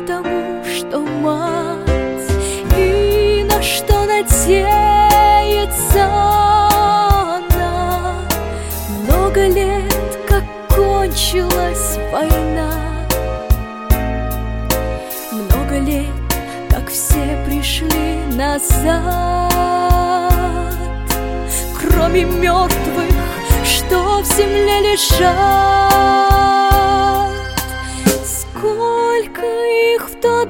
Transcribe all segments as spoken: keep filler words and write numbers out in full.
потому что мать, и на что надеется она. Много лет, как кончилась война, много лет, как все пришли назад, кроме мертвых, что в земле лежат. Сколько их в то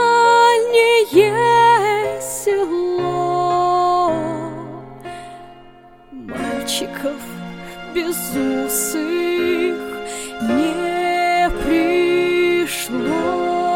дальнее село, мальчиков безусых не пришло.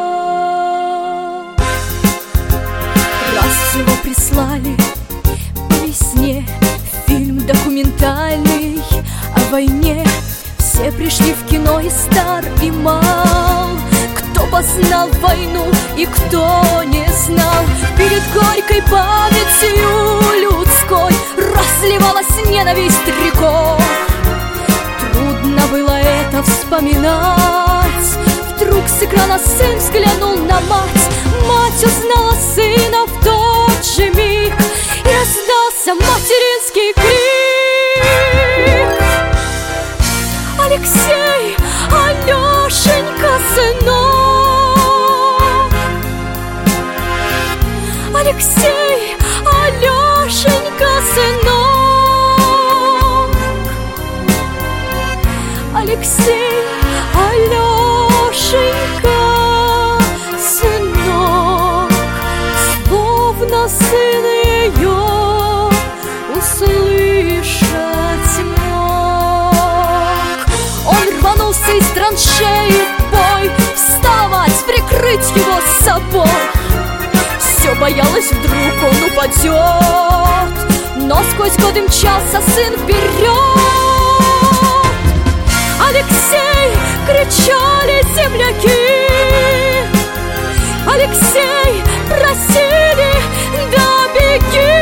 Раз его прислали по весне фильм документальный о войне, все пришли в кино, и стар, и мал, кто познал войну и кто не знал. Перед горькой памятью людской разливалась ненависть рекой. Трудно было это вспоминать. Вдруг с экрана сын взглянул на мать. Мать узнала сына в тот же миг, и раздался материнский крик: Алексей, Алешенька, сынок! Алексей, Алешенька, сынок! Алексей, Алешенька, сынок! Словно сын ее услышать мог. Он рванулся из траншеи в бой, вставать, прикрыть его собой. Все боялась, вдруг он упадет, но сквозь годы мчался сын вперед. Алексей, кричали земляки, Алексей, просили, да беги.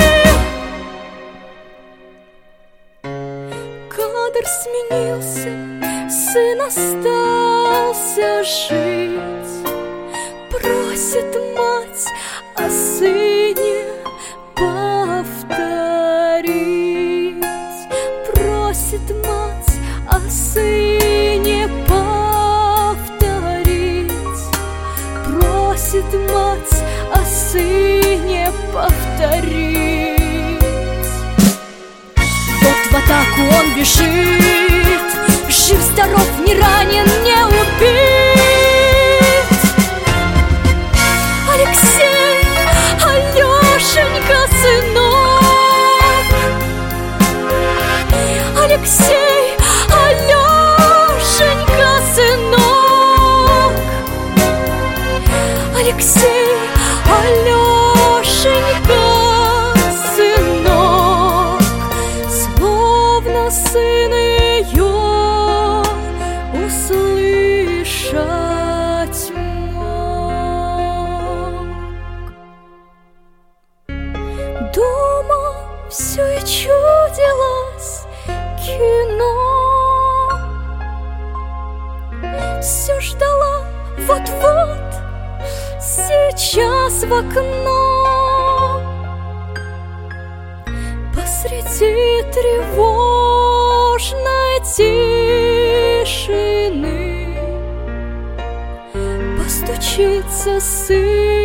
Кадр сменился, сын остался жить. Просит мать о сыне повторить. Просит мать о сыне повторить. Просит мать о сыне повторить. Вот в атаку он бежит, жив-здоров, не ранен, не убит. Алексей, Алешенька, сынок! Алексей, Алешенька, сынок! Алексей, Алешенька, сынок! Словно сын ее услышать мог. Дома все и чудилось кино. Все ждала вот-вот, сейчас в окно. Посреди тревожной тишины постучится сын